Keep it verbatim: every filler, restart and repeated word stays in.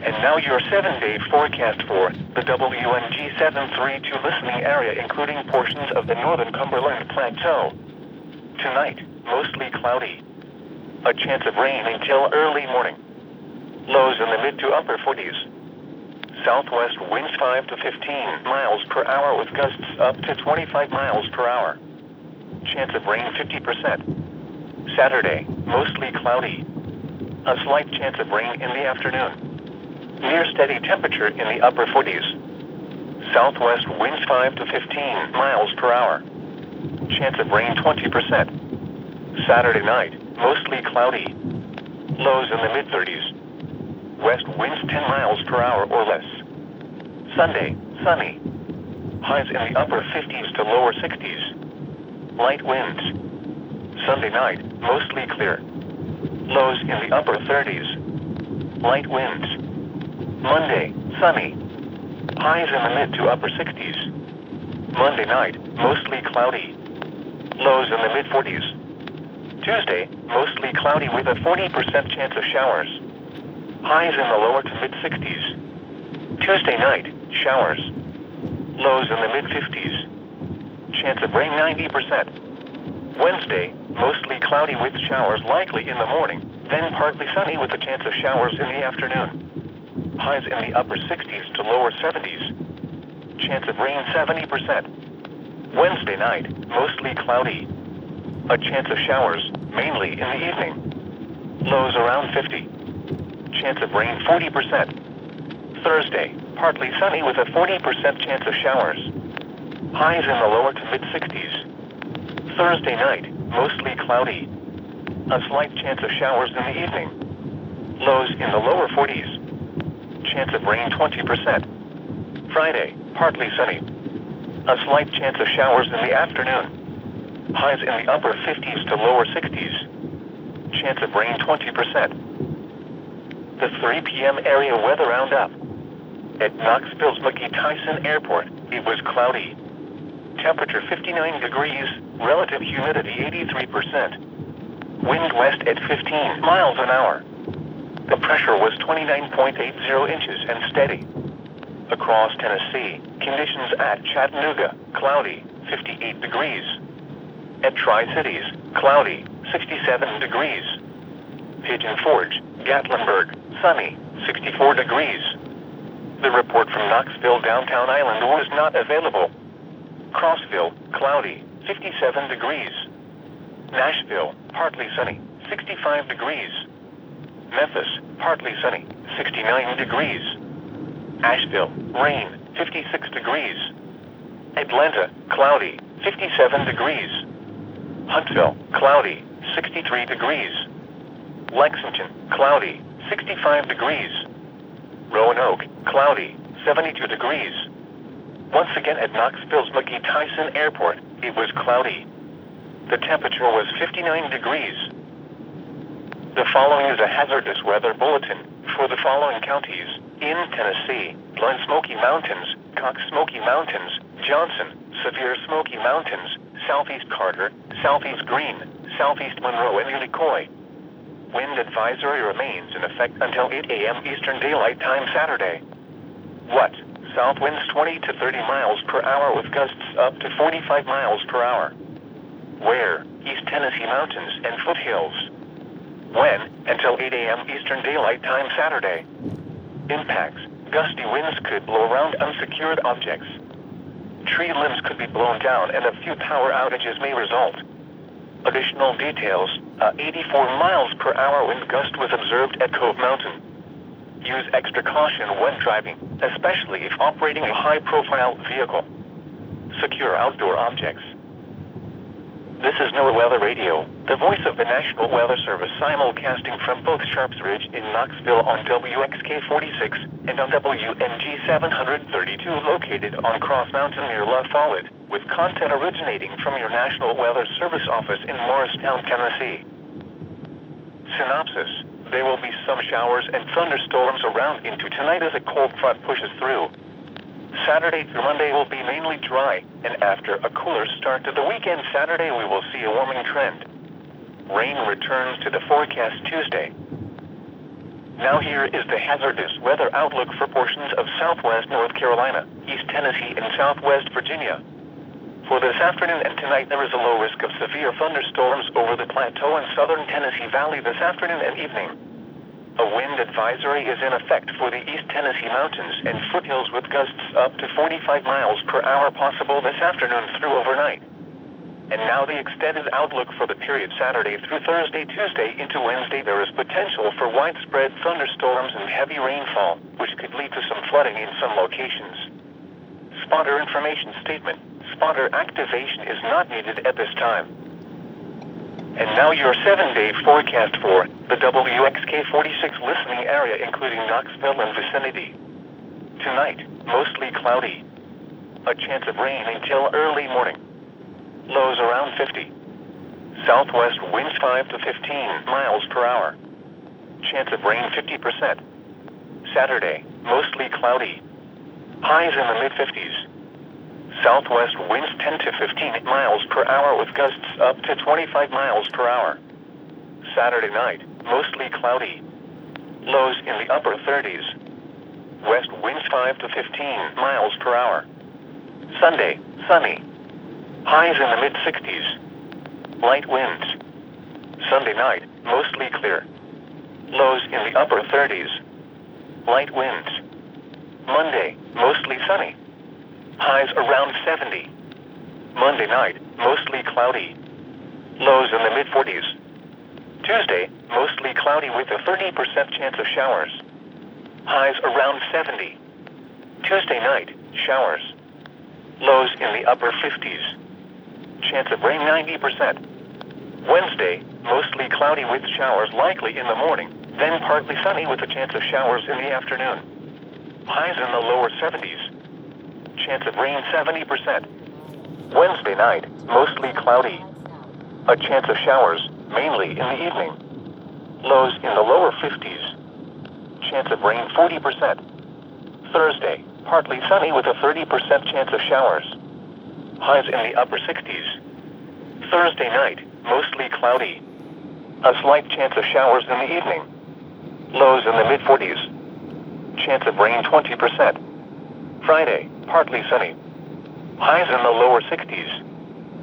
And now your seven-day forecast for the W N G seven thirty-two listening area, including portions of the northern Cumberland Plateau. Tonight, mostly cloudy. A chance of rain until early morning. Lows in the mid to upper forties. Southwest winds five to fifteen miles per hour with gusts up to twenty-five miles per hour. Chance of rain fifty percent. Saturday, mostly cloudy. A slight chance of rain in the afternoon. Near steady temperature in the upper forties. Southwest winds five to fifteen miles per hour. Chance of rain twenty percent. Saturday night, mostly cloudy. Lows in the mid thirties. West winds ten miles per hour or less. Sunday, sunny. Highs in the upper fifties to lower sixties. Light winds. Sunday night, mostly clear. Lows in the upper thirties. Light winds. Monday, sunny. Highs in the mid to upper sixties. Monday night, mostly cloudy. Lows in the mid forties. Tuesday, mostly cloudy with a forty percent chance of showers. Highs in the lower to mid sixties. Tuesday night, showers. Lows in the mid fifties. Chance of rain ninety percent. Wednesday, mostly cloudy with showers likely in the morning, then partly sunny with a chance of showers in the afternoon. Highs in the upper sixties to lower seventies. Chance of rain seventy percent. Wednesday night, mostly cloudy. A chance of showers, mainly in the evening. Lows around fifty. Chance of rain forty percent. Thursday, partly sunny with a forty percent chance of showers. Highs in the lower to mid sixties. Thursday night, mostly cloudy. A slight chance of showers in the evening. Lows in the lower forties. Chance of rain twenty percent. Friday, partly sunny. A slight chance of showers in the afternoon. Highs in the upper fifties to lower sixties. Chance of rain twenty percent. The three p.m. area weather roundup. At Knoxville's McGee Tyson Airport, it was cloudy. Temperature fifty-nine degrees, relative humidity eighty-three percent. Wind west at fifteen miles an hour. The pressure was twenty-nine point eight zero inches and steady. Across Tennessee, conditions at Chattanooga, cloudy, fifty-eight degrees. At Tri-Cities, cloudy, sixty-seven degrees. Pigeon Forge, Gatlinburg, sunny, sixty-four degrees. The report from Knoxville Downtown Island was not available. Crossville, cloudy, fifty-seven degrees. Nashville, partly sunny, sixty-five degrees. Memphis, partly sunny, sixty-nine degrees. Asheville, rain, fifty-six degrees. Atlanta, cloudy, fifty-seven degrees. Huntsville, cloudy, sixty-three degrees. Lexington, cloudy, sixty-five degrees. Roanoke, cloudy, seventy-two degrees. Once again at Knoxville's McGee Tyson Airport, it was cloudy. The temperature was fifty-nine degrees. The following is a hazardous weather bulletin for the following counties in Tennessee: Glen Smoky Mountains, Cox Smoky Mountains, Johnson, Sevier Smoky Mountains, Southeast Carter, Southeast Greene, Southeast Monroe, and Unicoi. Wind advisory remains in effect until eight a.m. Eastern Daylight Time Saturday. What? South winds twenty to thirty miles per hour with gusts up to forty-five miles per hour. Where? East Tennessee Mountains and foothills. When? Until eight a.m. Eastern Daylight Time Saturday. Impacts. Gusty winds could blow around unsecured objects. Tree limbs could be blown down and a few power outages may result. Additional details. A eighty-four miles per hour wind gust was observed at Cove Mountain. Use extra caution when driving, especially if operating a high-profile vehicle. Secure outdoor objects. This is NOAA Weather Radio, the voice of the National Weather Service, simulcasting from both Sharps Ridge in Knoxville on W X K forty-six and on W N G seven thirty-two located on Cross Mountain near La Follette, with content originating from your National Weather Service office in Morristown, Tennessee. Synopsis. There will be some showers and thunderstorms around into tonight as a cold front pushes through. Saturday through Monday will be mainly dry, and after a cooler start to the weekend Saturday we will see a warming trend. Rain returns to the forecast Tuesday. Now here is the hazardous weather outlook for portions of southwest North Carolina, East Tennessee, and southwest Virginia. For this afternoon and tonight, there is a low risk of severe thunderstorms over the plateau and southern Tennessee Valley this afternoon and evening. A wind advisory is in effect for the East Tennessee mountains and foothills with gusts up to forty-five miles per hour possible this afternoon through overnight. And now the extended outlook for the period Saturday through Thursday, Tuesday into Wednesday. There is potential for widespread thunderstorms and heavy rainfall, which could lead to some flooding in some locations. Spotter information statement. Spotter activation is not needed at this time. And now your seven-day forecast for the W X K forty-six listening area, including Knoxville and vicinity. Tonight, mostly cloudy. A chance of rain until early morning. Lows around fifty. Southwest winds five to fifteen miles per hour. Chance of rain fifty percent. Saturday, mostly cloudy. Highs in the mid-fifties. Southwest winds ten to fifteen miles per hour with gusts up to twenty-five miles per hour. Saturday night, mostly cloudy. Lows in the upper thirties. West winds five to fifteen miles per hour. Sunday, sunny. Highs in the mid-sixties. Light winds. Sunday night, mostly clear. Lows in the upper thirties. Light winds. Monday, mostly sunny. Highs around seventy. Monday night, mostly cloudy. Lows in the mid-forties. Tuesday, mostly cloudy with a thirty percent chance of showers. Highs around seventy. Tuesday night, showers. Lows in the upper fifties. Chance of rain ninety percent. Wednesday, mostly cloudy with showers likely in the morning, then partly sunny with a chance of showers in the afternoon. Highs in the lower seventies. Chance of rain seventy percent. Wednesday night, mostly cloudy. A chance of showers, mainly in the evening. Lows in the lower fifties. Chance of rain forty percent. Thursday, partly sunny with a thirty percent chance of showers. Highs in the upper sixties. Thursday night, mostly cloudy. A slight chance of showers in the evening. Lows in the mid-forties. Chance of rain twenty percent. Friday, partly sunny. Highs in the lower sixties.